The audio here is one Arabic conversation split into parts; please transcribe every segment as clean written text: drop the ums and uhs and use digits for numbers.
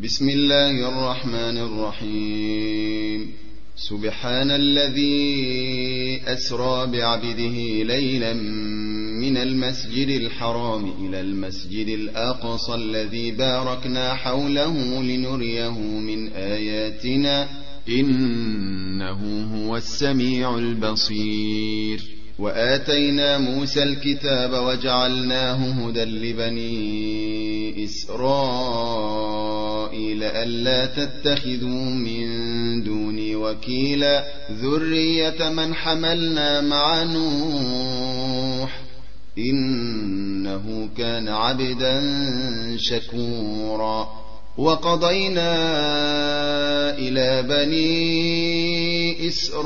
بسم الله الرحمن الرحيم. سبحان الذي أسرى بعبده ليلا من المسجد الحرام إلى المسجد الأقصى الذي باركنا حوله لنريه من آياتنا إنه هو السميع البصير. وآتينا موسى الكتاب وجعلناه هدى لبني إسرائيل ألا تتخذوا من دوني وكيلا ذرية من حملنا مع نوح إنه كان عبدا شكورا. وقضينا إلى بني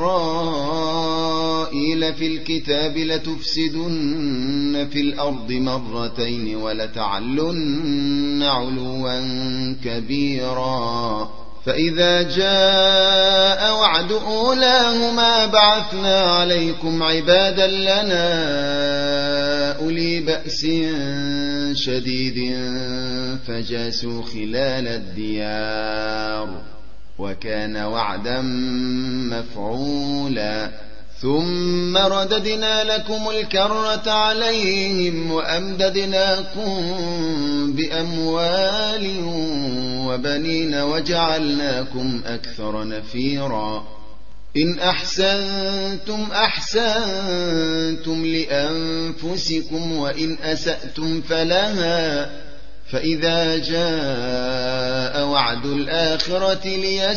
إسرائيل في الكتاب لتفسدن في الأرض مرتين ولتعلن علوا كبيرا. فإذا جاء وعد أولاهما بعثنا عليكم عبادا لنا أولي بأس شديد فجاسوا خلال الديار وكان وعدا مفعولا. ثم رددنا لكم الكرة عليهم وأمددناكم بأموال وبنين وجعلناكم أكثر نفيرا. إن أحسنتم أحسنتم لأنفسكم وإن أسأتم فلها. فإذا جاء وعد الآخرة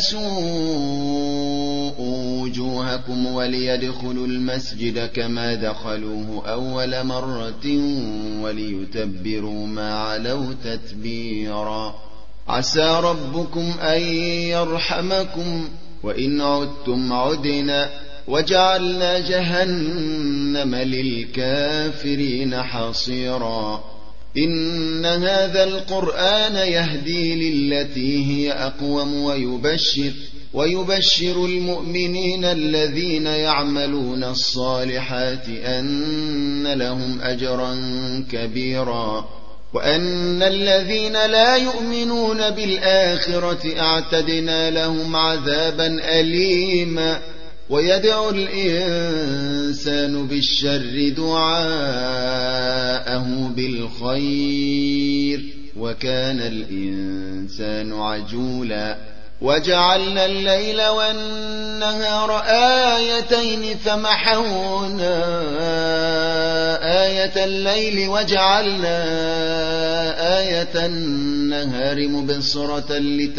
ليسوءوا وجوهكم وليدخلوا المسجد كما دخلوه أول مرة وليتبروا ما علوا تتبيرا. عسى ربكم أن يرحمكم وإن عدتم عدنا وجعلنا جهنم للكافرين حصيرا. إن هذا القرآن يهدي للتي هي أقوم ويبشر المؤمنين الذين يعملون الصالحات أن لهم أجرا كبيرا وأن الذين لا يؤمنون بالآخرة أعتدنا لهم عذابا أليما. ويدعو الإنسان بالشر دعاءه بالخير وكان الإنسان عجولا. وجعلنا الليل والنهار آيتين فمحونا آية الليل وجعلنا آية النهار مبصرة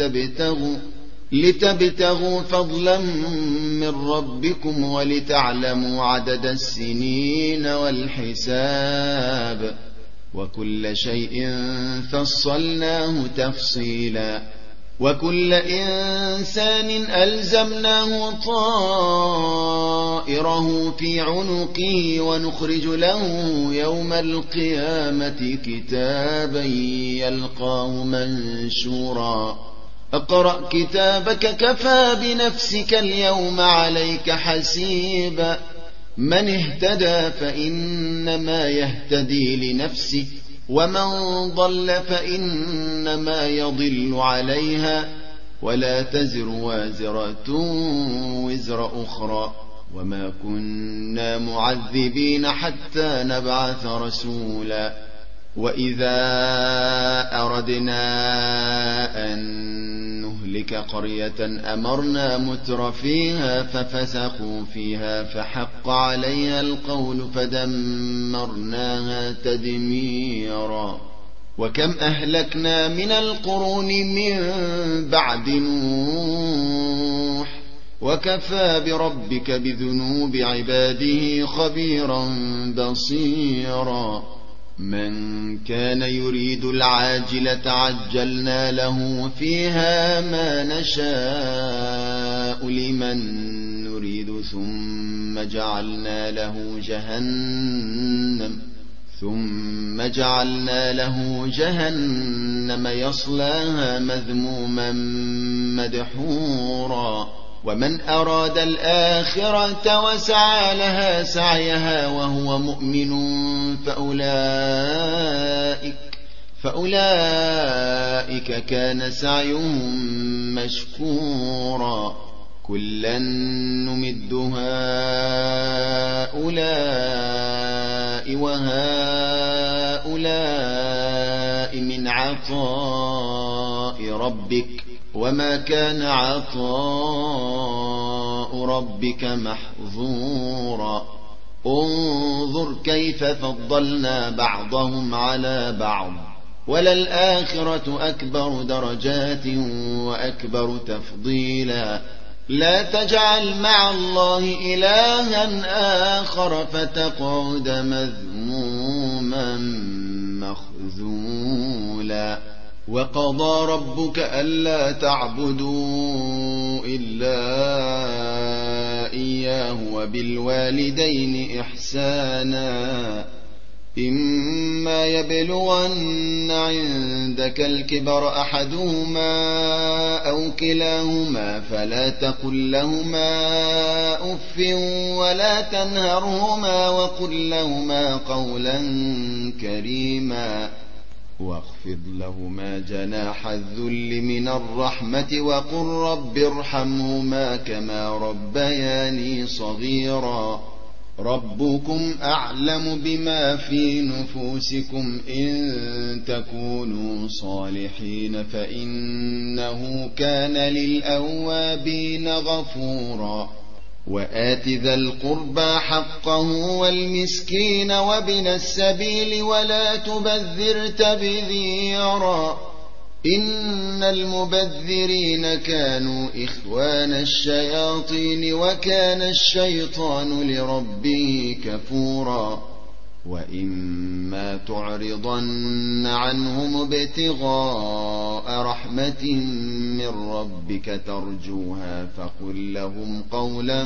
لتبتغوا فضلا من ربكم ولتعلموا عدد السنين والحساب وكل شيء فصلناه تفصيلا. وكل إنسان ألزمناه طائره في عنقه ونخرج له يوم القيامة كتابا يلقاه منشورا. اقرأ كتابك كفى بنفسك اليوم عليك حسيبا. من اهتدى فإنما يهتدي لنفسه ومن ضل فإنما يضل عليها ولا تزر وازرة وزر أخرى وما كنا معذبين حتى نبعث رسولا. وإذا أردنا أن نهلك قرية أمرنا متر فيها ففسقوا فيها فحق عليها القول فدمرناها تدميرا. وكم أهلكنا من القرون من بعد نوح وكفى بربك بذنوب عباده خبيرا بصيرا. من كان يريد العاجلة عجلنا له فيها ما نشاء لمن نريد ثم جعلنا له جهنم يصلاها مذموما مدحورا. ومن أراد الآخرة وسعى لها سعيها وهو مؤمن فأولئك كان سعيهم مشكورا كلا نمد هؤلاء وهؤلاء من عطاء ربك وما كان عطاء ربك محظورا انظر كيف فضلنا بعضهم على بعض وللآخرة أكبر درجات وأكبر تفضيلا لا تجعل مع الله إلها آخر فتقعد مذموما مخذولا وقضى ربك ألا تعبدوا إلا إياه وبالوالدين إحسانا إما يبلغن عندك الكبر أحدهما أو كلاهما فلا تقل لهما أف ولا تنهرهما وقل لهما قولا كريما واخفض لهما جناح الذل من الرحمة وقل رب ارحمهما كما ربياني صغيرا ربكم أعلم بما في نفوسكم إن تكونوا صالحين فإنه كان للأوابين غفورا وآت ذا القربى حقه والمسكين وابن السبيل ولا تبذر تبذيرا إن المبذرين كانوا إخوان الشياطين وكان الشيطان لربه كفورا وإما تعرضن عنهم ابتغاء رحمة من ربك ترجوها فقل لهم قولا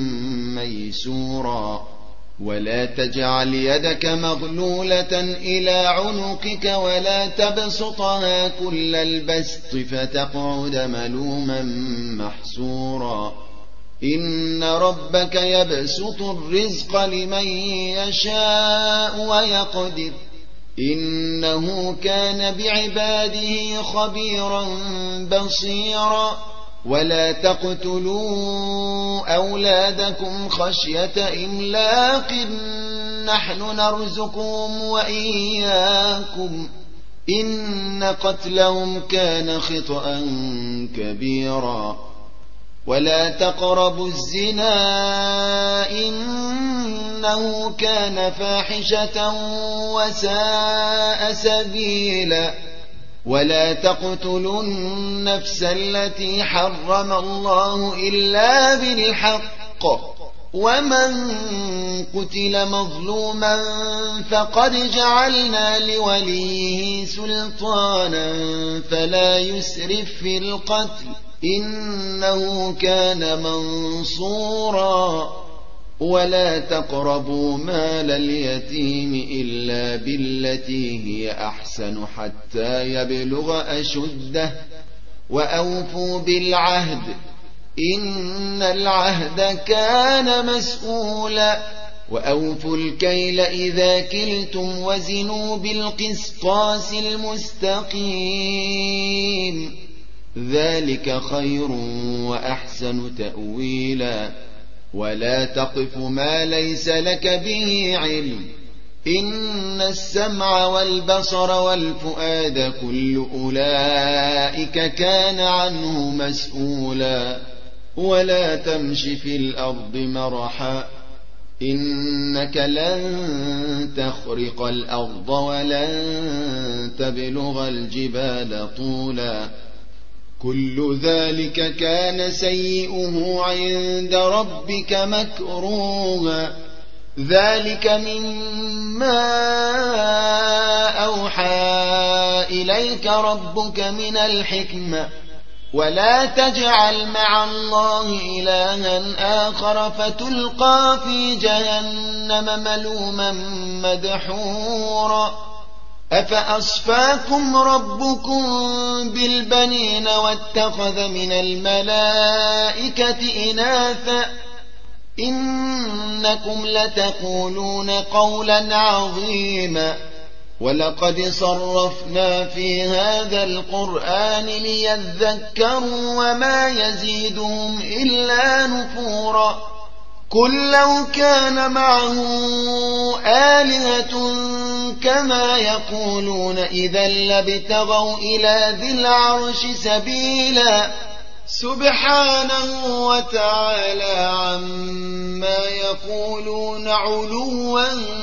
ميسورا ولا تجعل يدك مغلولة إلى عنقك ولا تبسطها كل البسط فتقعد ملوما محسورا إن ربك يبسط الرزق لمن يشاء ويقدر إنه كان بعباده خبيرا بصيرا ولا تقتلوا أولادكم خشية إملاق نحن نرزقهم وإياكم إن قتلهم كان خطأ كبيرا ولا تقربوا الزنا إنه كان فاحشة وساء سبيلا ولا تقتلوا النفس التي حرم الله إلا بالحق ومن قتل مظلوما فقد جعلنا لوليه سلطانا فلا يسرف في القتل إنه كان منصورا ولا تقربوا مال اليتيم إلا بالتي هي أحسن حتى يبلغ أشده وأوفوا بالعهد إن العهد كان مسؤولا وأوفوا الكيل إذا كلتم وزنوا بالقسطاس المستقيم ذلك خير وأحسن تأويلا ولا تقف ما ليس لك به علم إن السمع والبصر والفؤاد كل أولئك كان عنه مسؤولا ولا تمش في الأرض مرحا إنك لن تخرق الأرض ولن تبلغ الجبال طولا كل ذلك كان سيئه عند ربك مكروها ذلك مما أوحى إليك ربك من الحكمة ولا تجعل مع الله إلها آخر فتلقى في جهنم ملوما مدحورا أفأصفاكم ربكم بالبنين واتخذ من الملائكة إناثا إنكم لتقولون قولا عظيما ولقد صرفنا في هذا القرآن ليذكروا وما يزيدهم إلا نفورا قل لو كان معه آلهة كما يقولون إذا لابتغوا إلى ذي العرش سبيلا سبحانه وتعالى عما يقولون علوا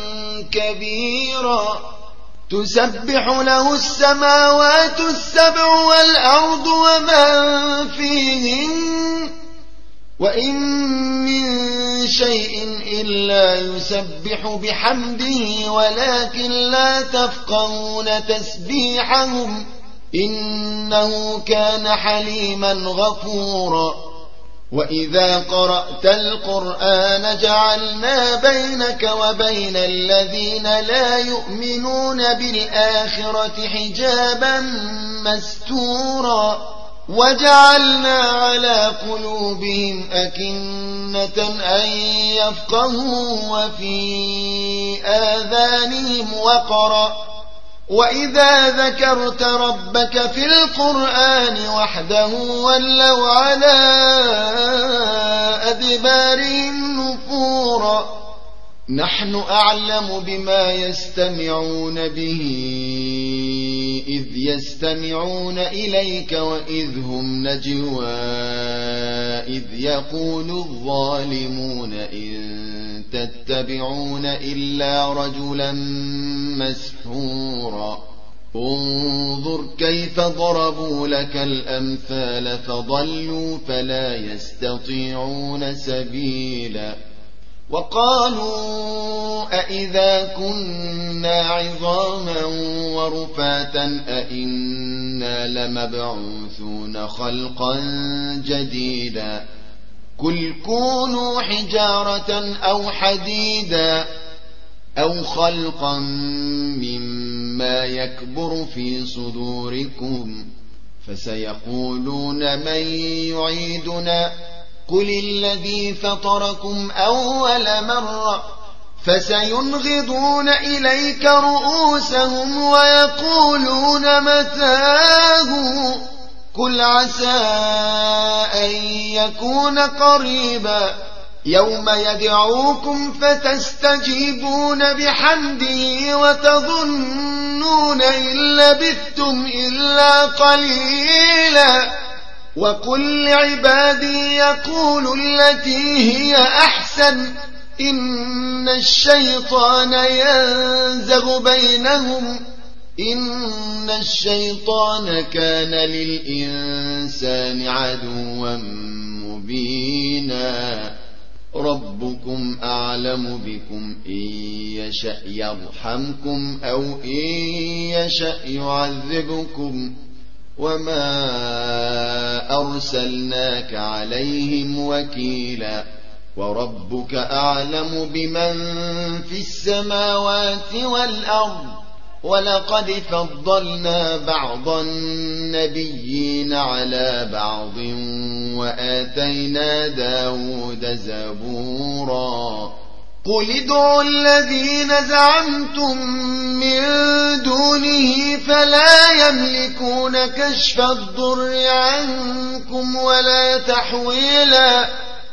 كبيرا تسبح له السماوات السبع والأرض ومن فيهن وإن من شيء إلا يسبح بحمده ولكن لا تفقهون تسبيحهم إنه كان حليما غفورا وإذا قرأت القرآن جعلنا بينك وبين الذين لا يؤمنون بالآخرة حجابا مستورا وجعلنا على قلوبهم أكنة أن يفقهوا وفي آذانهم وقرا وإذا ذكرت ربك في القرآن وحده ولوا على أدبارهم نفورا نحن أعلم بما يستمعون به إذ يستمعون إليك وإذ هم نجوى إذ يقول الظالمون إن تتبعون إلا رجلا مسحورا انظر كيف ضربوا لك الأمثال فضلوا فلا يستطيعون سبيلا وقالوا أئذا كنا عظاما ورفاتا أئنا لمبعوثون خلقا جديدا قل كونوا حجارة أو حديدا أو خلقا مما يكبر في صدوركم فسيقولون من يعيدنا قل الذي فطركم أول مرة فسينغضون إليك رؤوسهم ويقولون متاه قل عسى أن يكون قريبا يوم يدعوكم فتستجيبون بحمده وتظنون إن لبثتم إلا قليلا وقل لعبادي يقولوا التي هي أحسن إن الشيطان ينزغ بينهم إن الشيطان كان للإنسان عدوا مبينا ربكم أعلم بكم إن يشأ يرحمكم أو إن يشأ يعذبكم وما أرسلناك عليهم وكيلا وربك أعلم بمن في السماوات والأرض ولقد فضلنا بعض النبيين على بعض وآتينا داود زبورا قل ادعوا الذين زعمتم من دونه فلا يملكون كشف الضر عنكم ولا تحويلا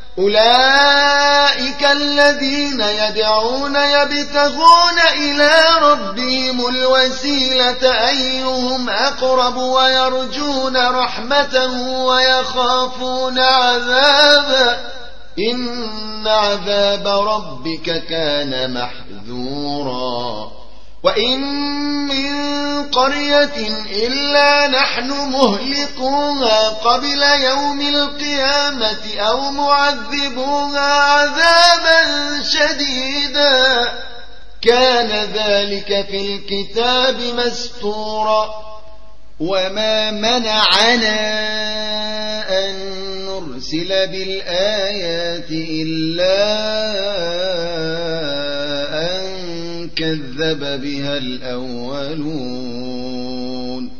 أولئك الذين يدعون يبتغون إلى ربهم الوسيلة أيهم أقرب ويرجون رحمته ويخافون عذابه إن عذاب ربك كان محذورا وإن من قرية إلا نحن مهلكوها قبل يوم القيامة أو معذبوها عذابا شديدا كان ذلك في الكتاب مسطورا وما منعنا أن نرسل بالآيات إلا أن كذب بها الأولون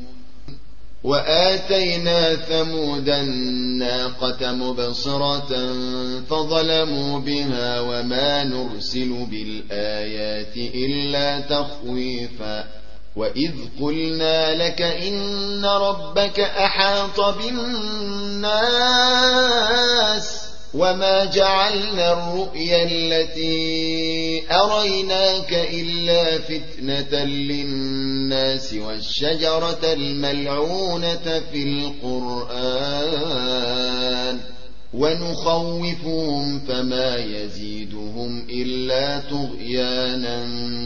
وآتينا ثمود الناقة مبصرة فظلموا بها وما نرسل بالآيات إلا تخويفا وإذ قلنا لك إن ربك أحاط بالناس وما جعلنا الرؤيا التي أريناك إلا فتنة للناس والشجرة الملعونة في القرآن ونخوفهم فما يزيدهم إلا طغيانا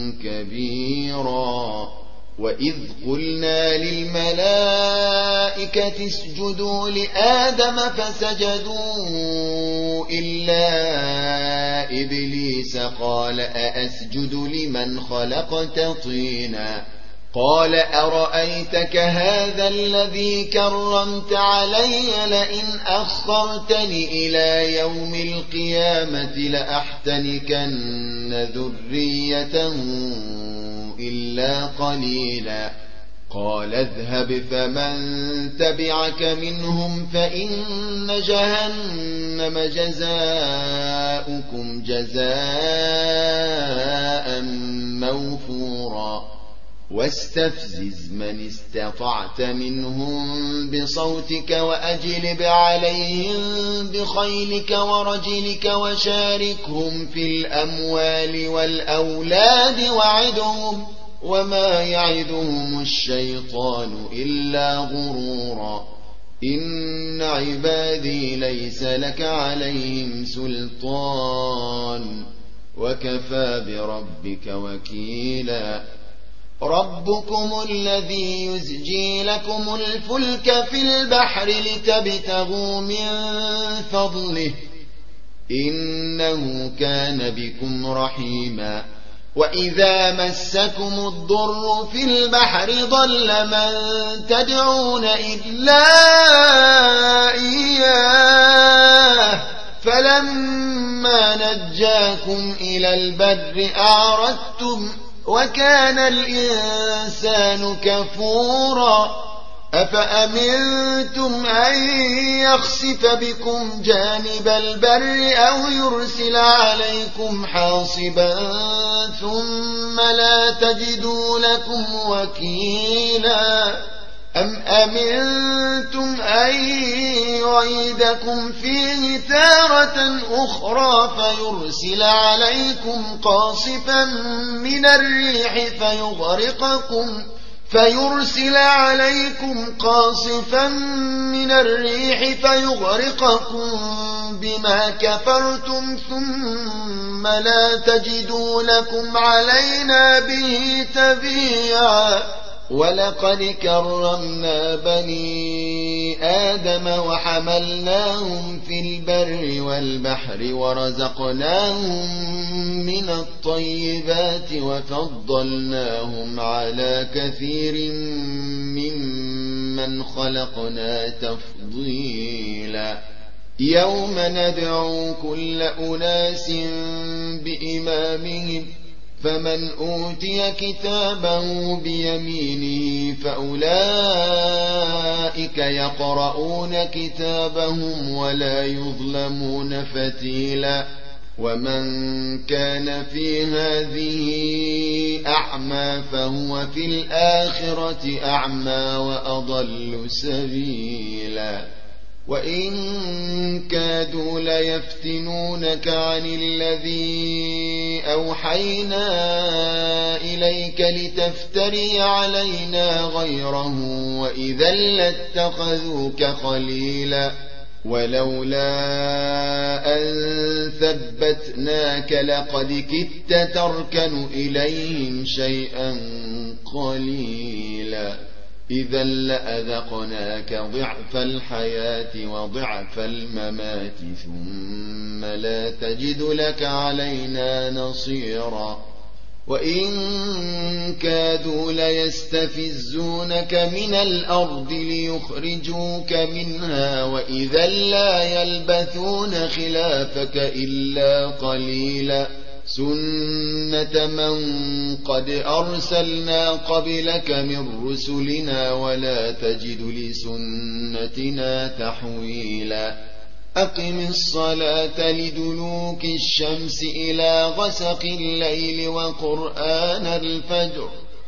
كبيرا. وإذ قلنا للملائكة اسجدوا لآدم فسجدوا إلا إبليس قال أأسجد لمن خلقت طينا قال أرأيتك هذا الذي كرمت علي لئن أخرتني إلى يوم القيامة لأحتنكن ذريته إلا قليلا. قال اذهب فمن تبعك منهم فإن جهنم جزاؤكم جزاء موفورا. واستفزز من استطعت منهم بصوتك وأجلب عليهم بخيلك ورجلك وشاركهم في الأموال والأولاد وعدهم وما يعدهم الشيطان إلا غرورا. إن عبادي ليس لك عليهم سلطان وكفى بربك وكيلا. ربكم الذي يزجي لكم الفلك في البحر لتبتغوا من فضله إنه كان بكم رحيما. وإذا مسكم الضر في البحر ضل من تدعون إلا إياه فلما نجاكم إلى البر أعرضتم وكان الإنسان كفورا. أفأمنتم أن يخسف بكم جانب البر أو يرسل عليكم حاصبا ثم لا تجدوا لكم وكيلا. أم أمنتم أن يعيدكم فيه تارة أخرى فيرسل عليكم قاصفا من الريح فيغرقكم بما كفرتم ثم لا تجدوا لكم علينا به تبيعا. ولقد كرمنا بني آدم وحملناهم في البر والبحر ورزقناهم من الطيبات وفضلناهم على كثير ممن خلقنا تفضيلا. يوم ندعو كل أناس بإمامهم فمن أوتي كتابه بيمينه فأولئك يقرؤون كتابهم ولا يظلمون فتيلا. ومن كان في هذه أعمى فهو في الآخرة أعمى وأضل سبيلا. وإن كادوا ليفتنونك عن الذي أوحينا إليك لتفتري علينا غيره وإذا لاتخذوك خليلا. ولولا أن ثبتناك لقد كدت تركن إليهم شيئا قليلا. إذا لأذقناك ضعف الحياة وضعف الممات ثم لا تجد لك علينا نصيرا. وإن كادوا ليستفزونك من الأرض ليخرجوك منها وإذا لا يلبثون خلافك إلا قليلا. سنة من قد أرسلنا قبلك من رسلنا ولا تجد لسنتنا تحويلا. أقم الصلاة لدلوك الشمس إلى غسق الليل وقرآن الفجر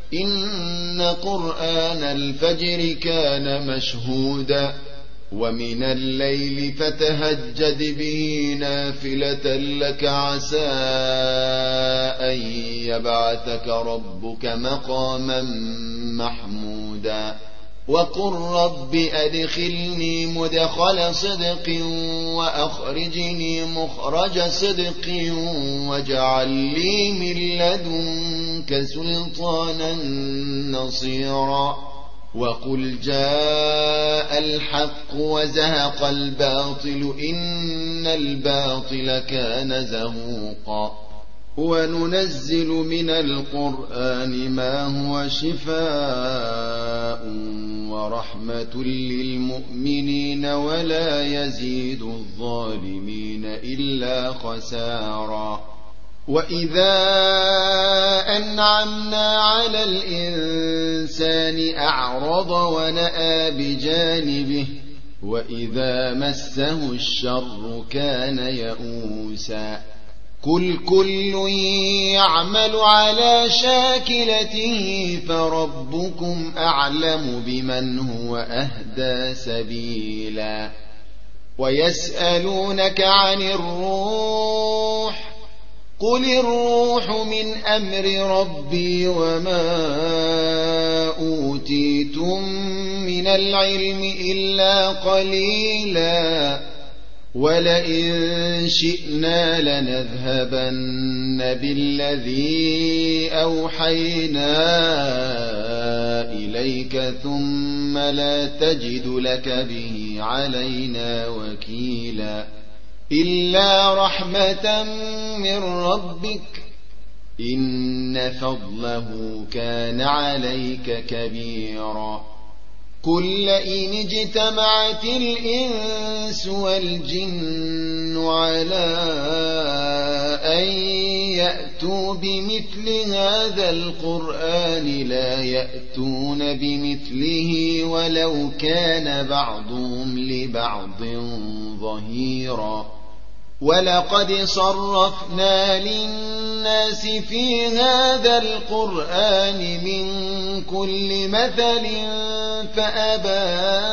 إن قرآن الفجر كان مشهودا ومن الليل فتهجد به نافلة لك عسى أن يبعثك ربك مقاما محمودا وقل رب أدخلني مدخل صدق وأخرجني مخرج صدق واجعل لي من لدنك سلطانا نصيرا وقل جاء الحق وزهق الباطل إن الباطل كان زهوقا وننزل من القرآن ما هو شفاء ورحمة للمؤمنين ولا يزيد الظالمين إلا خسارا وإذا أنعمنا على الإنسان أعرض ونأى بجانبه وإذا مسه الشر كان يئوسا قل كل يعمل على شاكلته فربكم أعلم بمن هو أهدى سبيلا ويسألونك عن الروح قل الروح من أمر ربي وما أوتيتم من العلم إلا قليلا ولئن شئنا لنذهبن بالذي أوحينا إليك ثم لا تجد لك به علينا وكيلا إلا رحمة من ربك إن فضله كان عليك كبيرا قل لئن اجتمعت الإنس والجن على أن يأتوا بمثل هذا القرآن لا يأتون بمثله ولو كان بعضهم لبعض ظهيرا ولقد صرفنا للناس في هذا القرآن من كل مثل فأبى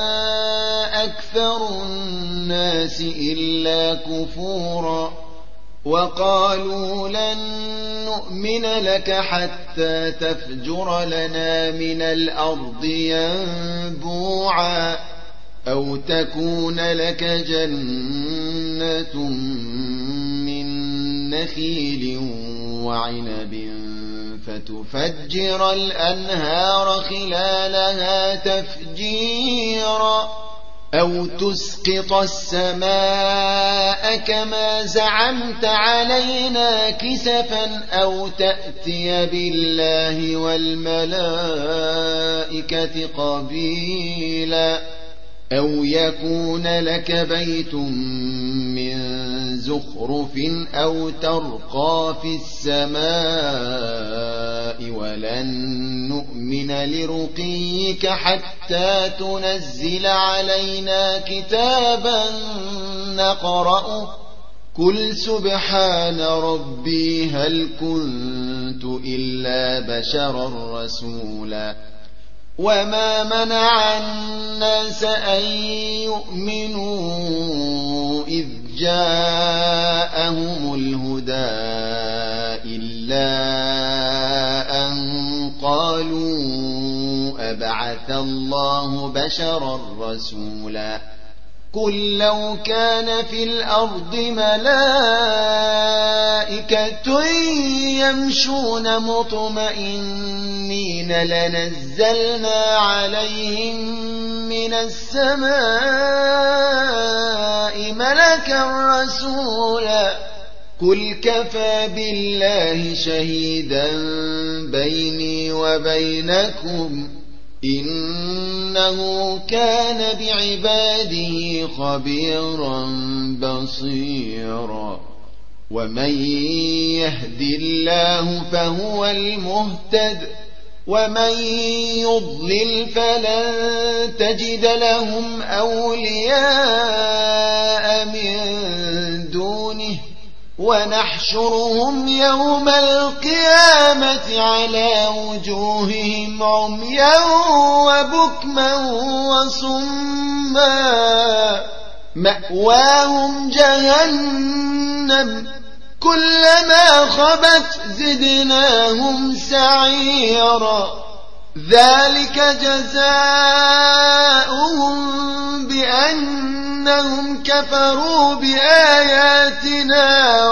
أكثر الناس إلا كفورا وقالوا لن نؤمن لك حتى تفجر لنا من الأرض ينبوعا أو تكون لك جنة من نخيل وعنب فتفجر الأنهار خلالها تفجيرا أو تسقط السماء كما زعمت علينا كسفا أو تأتي بالله والملائكة قبيلا أو يكون لك بيت من زخرف أو ترقى في السماء ولن نؤمن لرقيك حتى تنزل علينا كتابا نقرأه قل سبحان ربي هل كنت إلا بشرا رسولا وما منع الناس أن يؤمنوا إذ جاءهم الهدى إلا أن قالوا أبعث الله بشرا رسولا قل لو كان في الأرض ملائكة يمشون مطمئنين لنزلنا عليهم من السماء ملكا رسولا قل كفى بالله شهيدا بيني وبينكم إنه كان بعباده خبيرا بصيرا ومن يهد الله فهو المهتد ومن يضلل فلن تجد لهم أولياء من دونه ونحشر ونحشرهم يوم القيامة على وجوههم عميا وبكما وصما مأواهم جهنم كلما خبت زدناهم سعيرا ذلك جزاؤهم بأنهم كفروا بآياتنا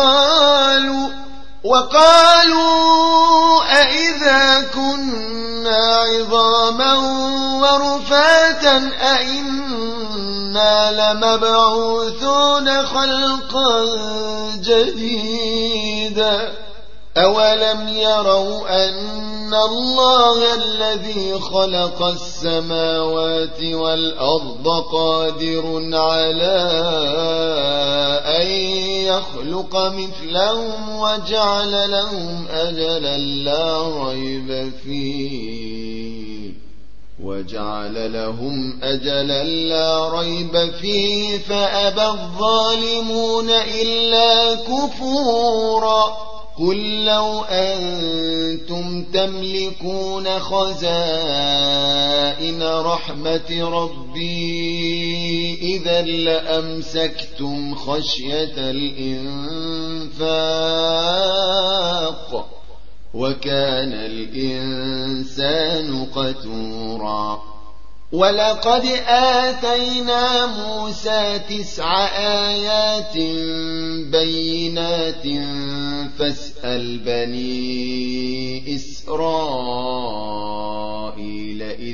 وقالوا أئذا كنا عظاما ورفاتا أئنا لمبعوثون خلقا جديدا أولم يروا أن الله الذي خلق السماوات والأرض قادر على أن يخلق مثلهم وجعل لهم أجلا لا ريب فيه فأبى الظالمون إلا كفورا قل لو أنتم تملكون خزائن رحمة ربي إذا لأمسكتم خشية الإنفاق وكان الإنسان قتورا ولقد آتينا موسى 9 آيات بينات فاسأل بني إسرائيل إذ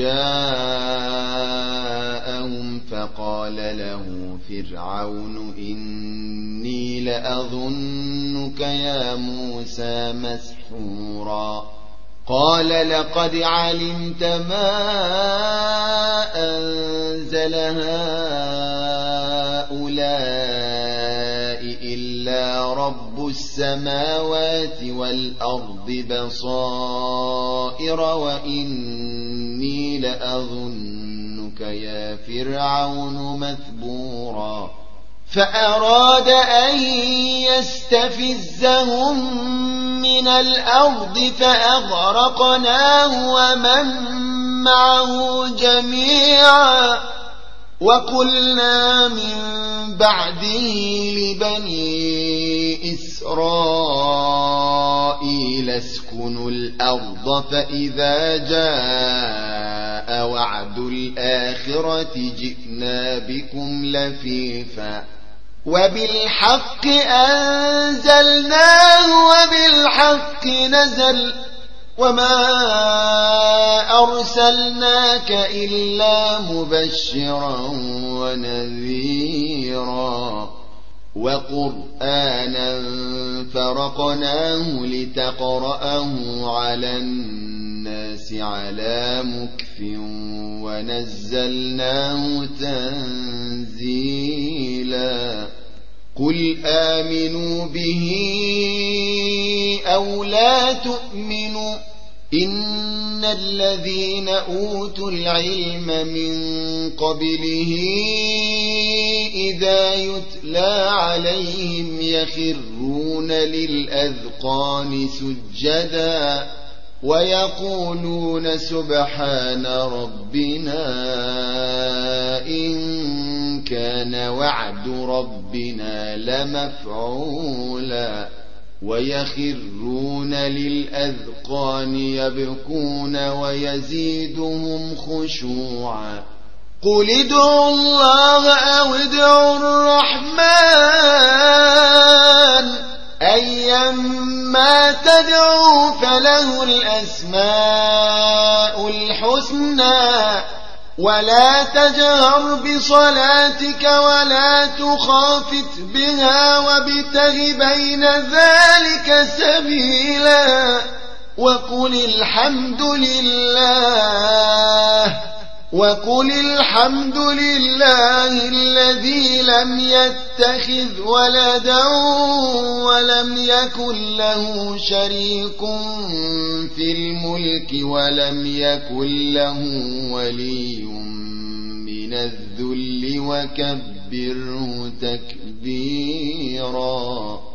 جاءهم فقال له فرعون إني لأظنك يا موسى مسحورا قال لقد علمت ما أنزل هؤلاء إلا رب السماوات والأرض بصائر وإني لأظنك يا فرعون مثبورا فأراد أن يستفزهم من الأرض فأغرقناه ومن معه جميعا وقلنا من بعده لبني إسرائيل اسكنوا الأرض فإذا جاء وعد الآخرة جئنا بكم لفيفا وبالحق أنزلناه وبالحق نزل وما أرسلناك إلا مبشرا ونذيرا وقرآنا فرقناه لتقرأه على الناس على مكث ونزلناه تنزيلا قل آمنوا به أو لا تؤمنوا إن الذين أوتوا العلم من قبله إذا يتلى عليهم يخرون للأذقان سجدا ويقولون سبحان ربنا إن كان وعد ربنا لمفعولا ويخرون للأذقان يبكون ويزيدهم خشوعا قل ادعوا الله أو ادعوا الرحمن أيما تدعوا فله الأسماء الحسنى ولا تجهر بصلاتك ولا تخافت بها وابتغ بين ذلك سبيلا وقل الحمد لله الذي لم يتخذ ولدا ولم يكن له شريك في الملك ولم يكن له ولي من الذل وكبره تكبيرا